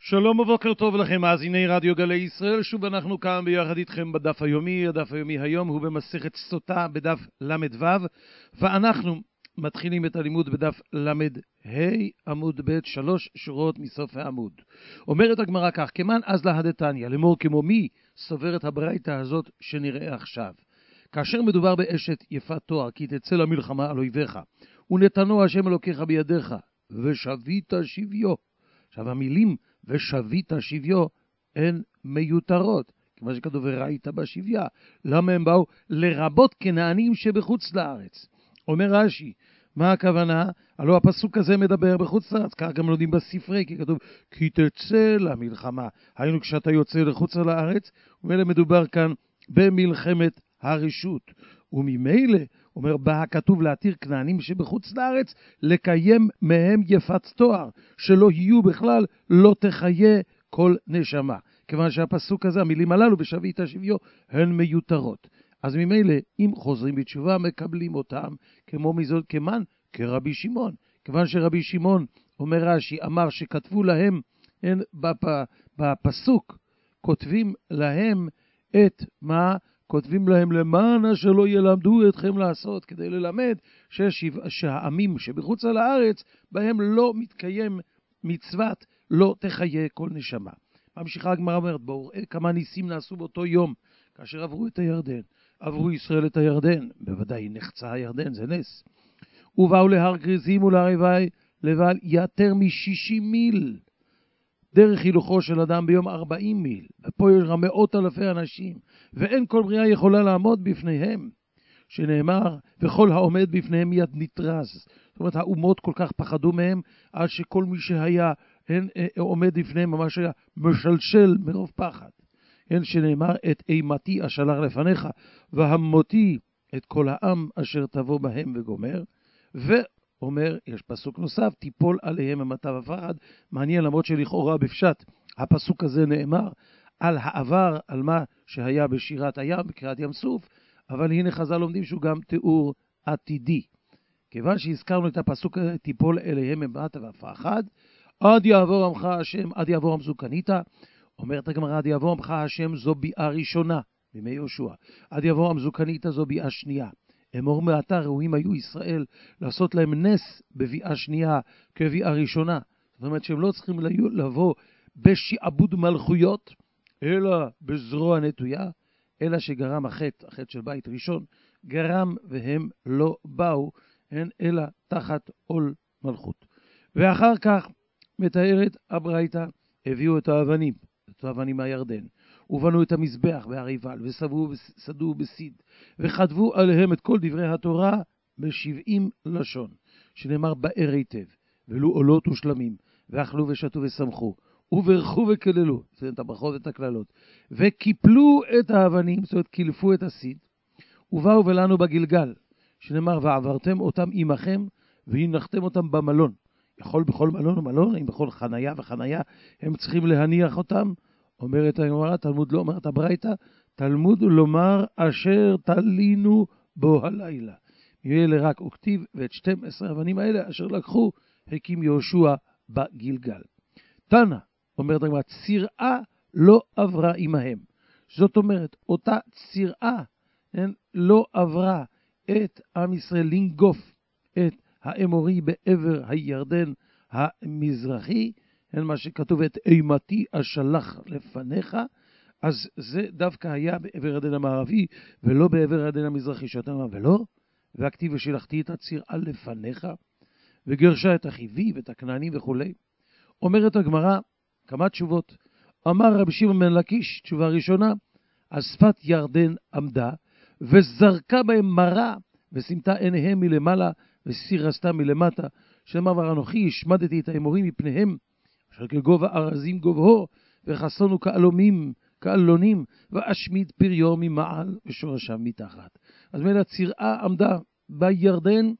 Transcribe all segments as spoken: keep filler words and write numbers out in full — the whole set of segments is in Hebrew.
שלום ובוקר טוב לכם, מאזיני רדיו גלי ישראל. שוב אנחנו כאן ביחד איתכם בדף היומי. הדף היומי היום הוא במסכת סוטה בדף למד ו', ואנחנו מתחילים את הלימוד בדף למד ה' עמוד ב', שלוש שורות מסוף העמוד. אומרת הגמרא כך: כמן אז להדתניא, לאמור כמו מי סובר את הברייתא הזאת שנראה עכשיו. כאשר מדובר באשת יפת תואר, כי תצא למלחמה על אויביך, ונתנו השם אלוקיך בידיך, ושבית שביו. עכשיו המילים ושבית שביו הן מיותרות, כמו שכתוב וראית בשביה. למה הם באו? לרבות כנענים שבחוץ לארץ. אומר רש"י, מה הכוונה? הלוא הפסוק הזה מדבר בחוץ לארץ, כך גם לומדים בספרי, כי כתוב כי תצא למלחמה. היינו כשאתה יוצא לחוץ לארץ, ומילא מדובר כאן במלחמת הרשות. וממילא אומר בה הכתוב להתיר כנענים שבחוץ לארץ, לקיים מהם יפת תואר, שלא יהיו בכלל, לא תחיה כל נשמה. כיוון שהפסוק הזה, המילים הללו ושבית שביו, הן מיותרות. אז ממילא אם חוזרים בתשובה מקבלים אותם כמו מזול כמן, כרבי שמעון. כיוון שרבי שמעון, אומר רש"י, אמר שכתבו להם, הן בפ, בפסוק, כותבים להם את מה? כותבים להם למען אשר לא ילמדו אתכם לעשות, כדי ללמד ששבע, שהעמים שבחוץ על הארץ, בהם לא מתקיים מצוות לא תחיה כל נשמה. ממשיכה הגמרא אומרת, בואו ראה כמה ניסים נעשו באותו יום, כאשר עברו את הירדן. עברו ישראל את הירדן, בוודאי נחצה הירדן, זה נס. ובאו להר גריזים ולהר לבל יותר משישים מיל. דרך הילוכו של אדם ביום ארבעים מיל, ופה יש מאות אלפי אנשים, ואין כל בריאה יכולה לעמוד בפניהם, שנאמר, וכל העומד בפניהם מיד נטרז. זאת אומרת, האומות כל כך פחדו מהם, עד שכל מי שהיה אין, אה, עומד בפניהם ממש היה משלשל מרוב פחד. אין שנאמר, את אימתי אשלח לפניך, והמותי את כל העם אשר תבוא בהם וגומר. ו... אומר, יש פסוק נוסף, תיפול עליהם המתה ופחד. מעניין, למרות שלכאורה בפשט, הפסוק הזה נאמר על העבר, על מה שהיה בשירת הים, בקריאת ים סוף, אבל הנה חז"ל לומדים שהוא גם תיאור עתידי. כיוון שהזכרנו את הפסוק הזה, תיפול עליהם המתה ופחד, עד יעבור עמך השם, עד יעבור עמזו קניתה. אומרת הגמרא, עד יעבור עמך השם זו ביאה ראשונה, בימי יהושע. עד יעבור עמזו קניתה זו ביאה שנייה. אמור מעתה ראויים היו ישראל לעשות להם נס בביאה שנייה כביאה ראשונה. זאת אומרת שהם לא צריכים לבוא בשעבוד מלכויות, אלא בזרוע נטויה, אלא שגרם החטא, החטא של בית ראשון, גרם והם לא באו, הן אלא תחת עול מלכות. ואחר כך מתארת הברייתא, הביאו את האבנים, את האבנים מהירדן, ובנו את המזבח בהר עיבל, וסדו בסיד, וכתבו עליהם את כל דברי התורה בשבעים לשון, שנאמר באר היטב, ולו עולות ושלמים, ואכלו ושתו ושמחו, וברכו וכללו, זאת אומרת, הברכות ואת הכללות, וקיפלו את האבנים, זאת אומרת, קילפו את הסיד, ובאו ולנו בגלגל, שנאמר, ועברתם אותם עמכם, והנחתם אותם במלון. יכול בכל מלון ומלון, אם בכל חנייה וחנייה, הם צריכים להניח אותם. אומרת הגמרא, תלמוד לא אומרת הברייתא, תלמוד לומר אשר תלינו בו הלילה. ממילא רק וכתיב, ואת שתים עשרה אבנים האלה אשר לקחו, הקים יהושע בגלגל. תנא, אומרת הגמרא, צירעה לא עברה עמהם. זאת אומרת, אותה צירעה לא עברה את עם ישראל לנגוף את האמורי בעבר הירדן המזרחי, אין מה שכתוב את אימתי אשלח לפניך, אז זה דווקא היה בעבר הירדן המערבי, ולא בעבר הירדן המזרחי, שאתה אומר, ולא, והכתיב ושלחתי את הצירעה לפניך, וגרשה את החיבי ואת הכנענים וכו'. אומרת הגמרא, כמה תשובות. אמר רבי שמעון בן לקיש, תשובה ראשונה, על שפת ירדן עמדה, וזרקה בהם מרה, ושימתה עיניהם מלמעלה, וסירסתה מלמטה, שאמר ואנוכי השמדתי את האמורים מפניהם, אשר כגובה ארזים גובהו, וחסונו כאלומים, כאלונים, ואשמיד פריו ממעל ושורשיו מתחת. אז מילא הצירעה עמדה בירדן,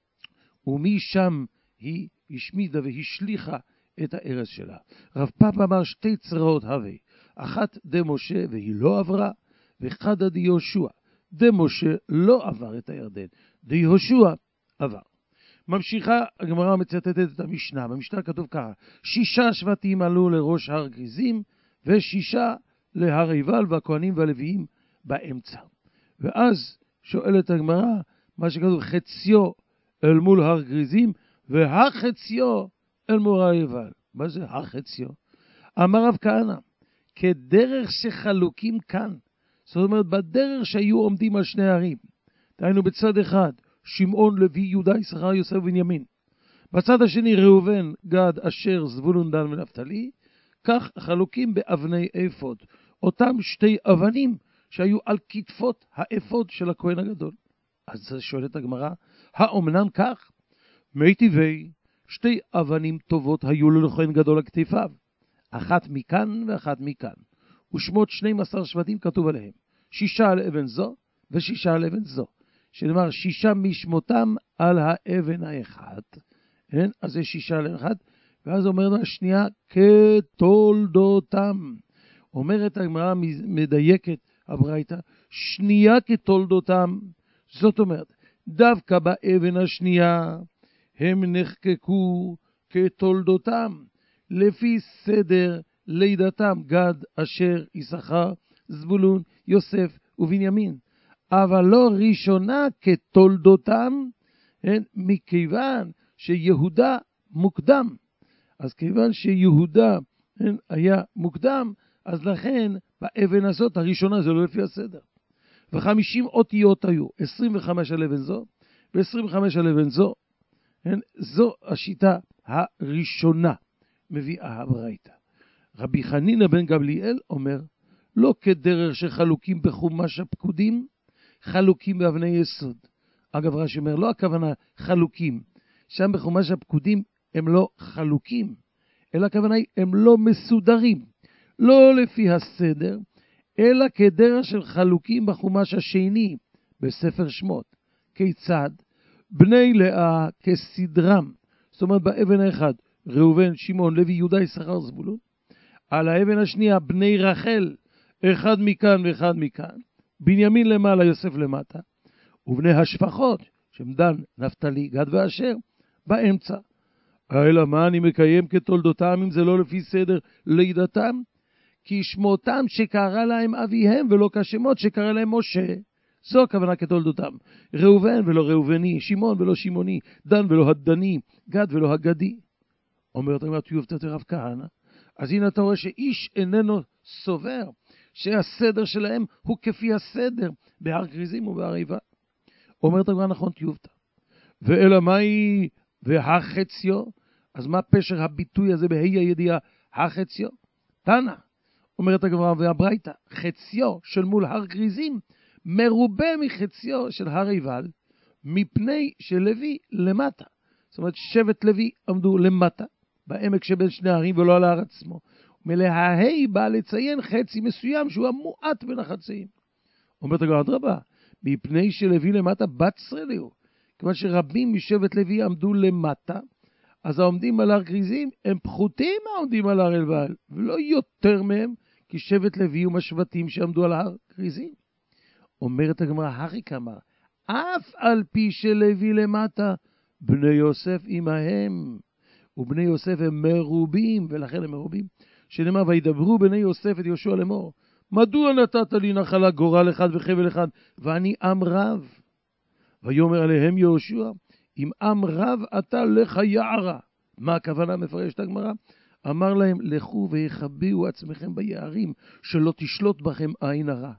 ומשם היא השמידה והשליחה את הארץ שלה. רב פאפא אמר שתי צירעות הווה, אחת דה משה והיא לא עברה, וחדה דה יהושע. דה משה לא עבר את הירדן, דה יהושע עבר. ממשיכה, הגמרא מצטטת את המשנה. במשנה כתוב ככה, שישה שבטים עלו לראש הר גריזים, ושישה להר עיבל, והכהנים והלוויים באמצע. ואז שואלת הגמרא, מה שכתוב, חציו אל מול הר גריזים, והחציו אל מול הר עיבל. מה זה החציו? אמר רב כהנא, כדרך שחלוקים כאן, זאת אומרת, בדרך שהיו עומדים על שני הערים, דהיינו בצד אחד, שמעון, לוי, יהודה, יששכר, יוסף ובנימין. בצד השני, ראובן, גד, אשר, זבולון, דן ונפתלי, כך חלוקים באבני אפוד, אותם שתי אבנים שהיו על כתפות האפוד של הכהן הגדול. אז שואלת הגמרא, האומנם כך? מי טבעי, שתי אבנים טובות היו לכהן גדול על כתפיו, אחת מכאן ואחת מכאן, ושמות שנים עשר שבטים כתוב עליהם, שישה על אבן זו ושישה על אבן זו, שנאמר שישה משמותם על האבן האחת, כן? אז זה שישה על האחת, ואז אומרת השנייה כתולדותם. אומרת הגמרא מדייקת הברייתא, שנייה כתולדותם, זאת אומרת, דווקא באבן השנייה הם נחקקו כתולדותם, לפי סדר לידתם, גד, אשר, יששכר, זבולון, יוסף ובנימין. אבל לא ראשונה כתולדותם, כן? מכיוון שיהודה מוקדם. אז כיוון שיהודה כן, היה מוקדם, אז לכן באבן הזאת הראשונה זה לא לפי הסדר. וחמישים אותיות היו, עשרים וחמש על אבן זו, ו-עשרים וחמש על אבן זו. כן? זו השיטה הראשונה, מביאה הברייתא. רבי חנינא בן גמליאל אומר, לא כדרך שחלוקים בחומש הפקודים, חלוקים באבני יסוד. אגב, רש"י אומר, לא הכוונה חלוקים. שם בחומש הפקודים הם לא חלוקים, אלא הכוונה היא, הם לא מסודרים. לא לפי הסדר, אלא כדרך של חלוקים בחומש השני, בספר שמות. כיצד? בני לאה כסדרם. זאת אומרת, באבן האחד, ראובן, שמעון, לוי, יהודה, יששכר, זבולון. על האבן השנייה, בני רחל, אחד מכאן ואחד מכאן. בנימין למעלה, יוסף למטה. ובני השפחות, שהם דן, נפתלי, גד ואשר, באמצע. אלא מה אני מקיים כתולדותם, אם זה לא לפי סדר לידתם? כי שמותם שקרא להם אביהם, ולא כשמות שקרא להם משה. זו הכוונה כתולדותם. ראובן ולא ראובני, שמעון ולא שמעוני, דן ולא הדני, גד ולא הגדי. אומרת, אומרת, יובטת רב כהנא. אז הנה אתה רואה שאיש איננו סובר, שהסדר שלהם הוא כפי הסדר בהר גריזים ובהר עיבל. אומרת הגמרא, נכון, תיובתא. ואלא מהי והחציו? אז מה פשר הביטוי הזה בה"א הידיעה החציו? תנא, אומרת הגמרא והברייתא, חציו של מול הר גריזים מרובה מחציו של הר עיבל, מפני שלוי למטה. זאת אומרת, שבט לוי עמדו למטה, בעמק שבין שני הערים ולא על ההר עצמו. מלההי בא לציין חצי מסוים שהוא המועט בין החצאים. אומרת הגמרא, אדרבה, מפני שלוי למטה בצרי ליהו. כיוון שרבים משבט לוי עמדו למטה, אז העומדים על הר גריזים הם פחותים העומדים על הר עיבל, ולא יותר מהם, כי שבט לוי הוא מהשבטים שעמדו על הר גריזים. אומרת הגמרא, הכי כמה, אף על פי שלוי למטה, בני יוסף עמהם, ובני יוסף הם מרובים, ולכן הם מרובים, שנאמר, וידברו בני יוסף את יהושע לאמור, מדוע נתת לי נחלה גורל אחד וחבל אחד, ואני עם רב? ויאמר עליהם יהושע, אם עם רב אתה לך יערה. מה הכוונה? מפרשת הגמרא? אמר להם, לכו ויחביאו עצמכם ביערים, שלא תשלוט בכם עין הרע.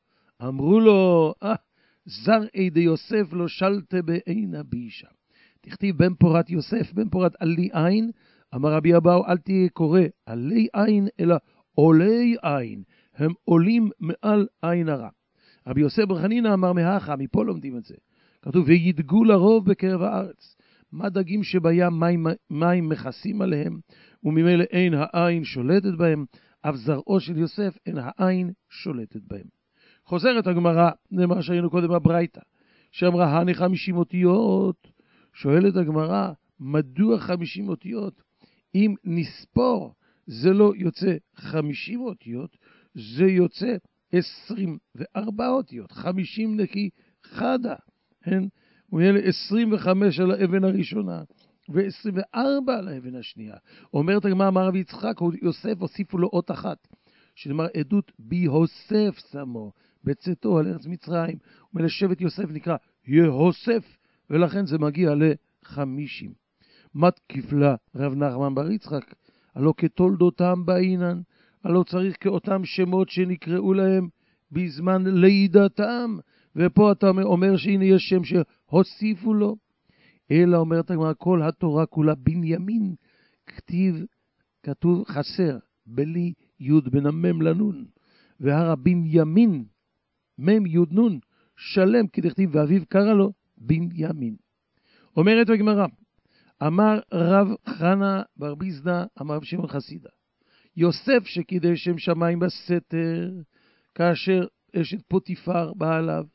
אמרו לו, אה, זרעי דיוסף לא שלטה בעין הבישה. תכתיב בן פורת יוסף, בן פורת עלי עין. אמר רבי אבאו, אל תהיה קורא עלי עין, אלא עולי עין. הם עולים מעל עין הרע. רבי יוסף בר חנינא אמר מהכה, מפה לומדים את זה. כתוב, וידגו לרוב בקרב הארץ. מה דגים שבים מים, מים מכסים עליהם, וממילא אין העין שולטת בהם, אף זרעו של יוסף אין העין שולטת בהם. חוזרת הגמרא, זה מה שהיינו קודם הברייתא, שאמרה, הני חמישים אותיות. שואלת הגמרא, מדוע חמישים אותיות? אם נספור, זה לא יוצא חמישים אותיות, זה יוצא עשרים וארבע אותיות, חמישים נקי חדה. כן? הוא יהיה עשרים וחמש על האבן הראשונה, ו-עשרים וארבע על האבן השנייה. אומרת הגמרא, אמר רבי יצחק, יוסף הוסיפו לו אות אחת, שנאמר עדות ביהוסף שמו, בצאתו על ארץ מצרים, ולשבט יוסף נקרא יהוסף, ולכן זה מגיע ל-חמישים. מתקיף לה רב נחמן בר יצחק, הלא כתולדותם באינן, הלא צריך כאותם שמות שנקראו להם בזמן לידתם, ופה אתה אומר שהנה יש שם שהוסיפו לו, אלא אומרת הגמרא, כל התורה כולה בנימין, כתיב, כתוב חסר, בלי יוד בין המם לנון, והר בנימין, מם יוד נון, שלם כדכתיב, ואביו קרא לו בנימין. אומרת הגמרא, אמר רב חנה בר ביזנא, אמר רב שמעון חסידה, יוסף שקידש שם שמיים בסתר, כאשר אשת פוטיפר באה עליו,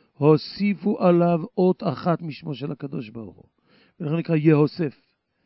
הוסיפו עליו אות אחת משמו של הקדוש ברוך הוא, ולכן נקרא יהוסף.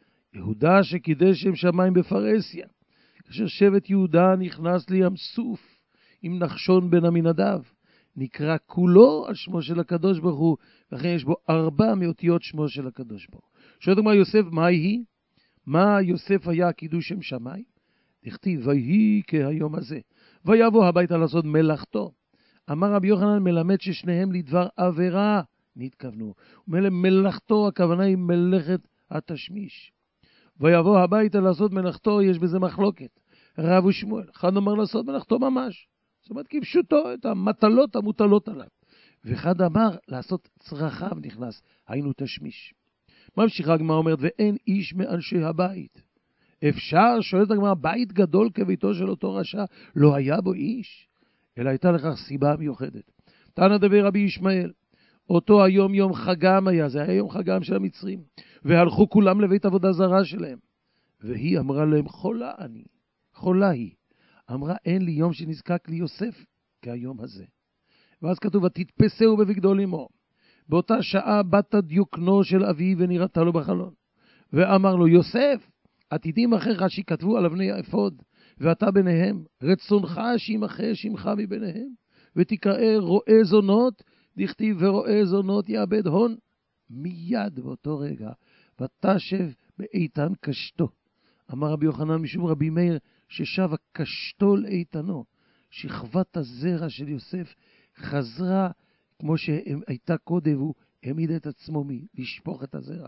יהודה שקידש שם שמיים בפרסיה, כאשר שבט יהודה נכנס לים סוף עם נחשון בן עמינדב, נקרא כולו על שמו של הקדוש ברוך הוא, ולכן יש בו ארבע מאותיות שמו של הקדוש ברוך הוא. שואלת הגמרא, יוסף מה היא? מה יוסף היה קידוש שם שמיים? דכתיב ויהי כהיום הזה, ויבוא הביתה לעשות מלאכתו. אמר רבי יוחנן, מלמד ששניהם לדבר עבירה נתכוונו, מלאכתו הכוונה היא מלאכת התשמיש. ויבוא הביתה לעשות מלאכתו, יש בזה מחלוקת, רב ושמואל, אחד אומר לעשות מלאכתו ממש, זאת אומרת כפשוטו את המטלות המוטלות עליו, ואחד אמר לעשות צרכיו נכנס, היינו תשמיש. ממשיכה הגמרא אומרת, ואין איש מאנשי הבית. אפשר, שואלת הגמרא, בית גדול כביתו של אותו רשע, לא היה בו איש? אלא הייתה לכך סיבה מיוחדת. תנא דבר רבי ישמעאל, אותו היום יום חגם היה, זה היה יום חגם של המצרים, והלכו כולם לבית עבודה זרה שלהם. והיא אמרה להם, חולה אני, חולה היא. אמרה, אין לי יום שנזקק לי יוסף כהיום הזה. ואז כתוב, ותתפסהו בבגדו לימו. באותה שעה בת דיוקנו של אבי ונראתה לו בחלון. ואמר לו, יוסף, עתידים אחריך שכתבו על אבני האפוד, ואתה ביניהם, רצונך שימחה שמך מביניהם, ותקרא רואה זונות, דכתיב ורואה זונות יאבד הון. מיד באותו רגע, ותשב באיתן קשתו. אמר רבי יוחנן משום רבי מאיר, ששב הקשתו לאיתנו, שכבת הזרע של יוסף חזרה כמו שהייתה קודם, הוא העמיד את עצמו לשפוך את הזרע.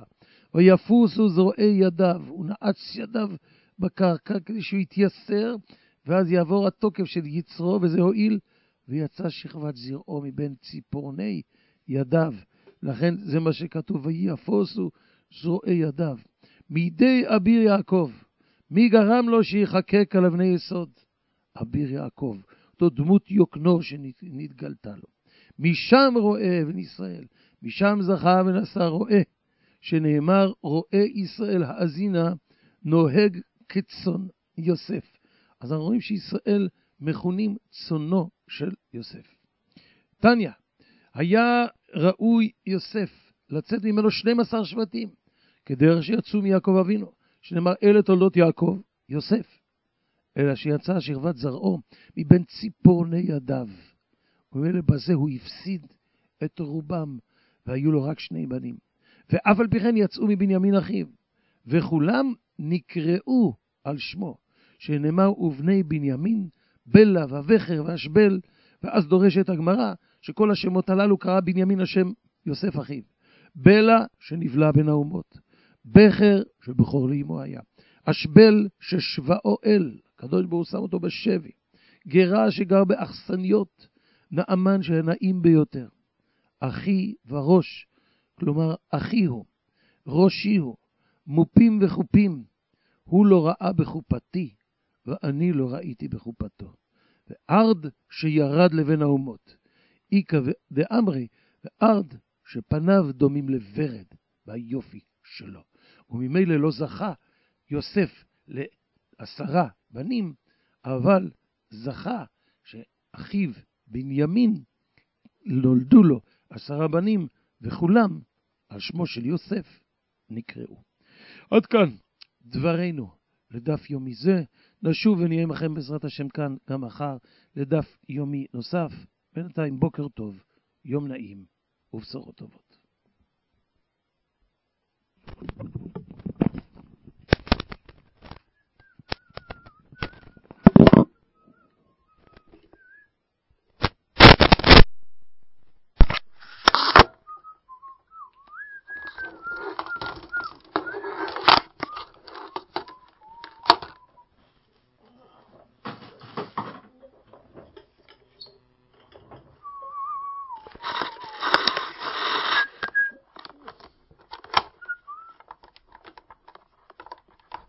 ויפוסו זרועי ידיו, הוא נעץ ידיו בקרקע כדי שהוא יתייסר, ואז יעבור התוקף של יצרו, וזה הועיל, ויצא שכבת זרעו מבין ציפורני ידיו. לכן זה מה שכתוב, ויפוסו זרועי ידיו. מידי אביר יעקב, מי גרם לו שיחקק על אבני יסוד? אביר יעקב, אותו דמות יוקנו שנתגלתה לו. משם רואה אבן ישראל, משם זכה ונשא רואה, שנאמר רואה ישראל האזינה נוהג כצאן יוסף. אז אנחנו רואים שישראל מכונים צאנו של יוסף. תניא, היה ראוי יוסף לצאת ממנו שנים עשר שבטים, כדרך שיצאו מיעקב אבינו, שנאמר אלה תולדות יעקב, יוסף, אלא שיצא שכבת זרעו מבין ציפורני ידיו. ואלה בזה הוא הפסיד את רובם, והיו לו רק שני בנים. ואף על פי כן יצאו מבנימין אחיו, וכולם נקראו על שמו, שנאמר ובני בנימין, בלה ובכר ואשבל, ואז דורשת הגמרא שכל השמות הללו קרא בנימין השם יוסף אחיו. בלה שנבלע בין האומות, בכר שבכור לאמו היה, אשבל ששבעו אל, הקדוש ברוך הוא שם אותו בשבי, גרה שגר באכסניות, נאמן שהנעים ביותר, אחי וראש, כלומר אחי הוא, ראשי הוא, מופים וחופים, הוא לא ראה בחופתי, ואני לא ראיתי בחופתו. וארד שירד לבין האומות, איקה דאמרי, וארד שפניו דומים לוורד, ביופי שלו. וממילא לא זכה יוסף לעשרה בנים, אבל זכה שאחיו בנימין נולדו לו עשרה בנים, וכולם על שמו של יוסף נקראו. עד כאן דברינו לדף יומי זה. נשוב ונהיה עמכם בעזרת השם כאן גם מחר לדף יומי נוסף. בינתיים בוקר טוב, יום נעים ובשורות טובות. לכם.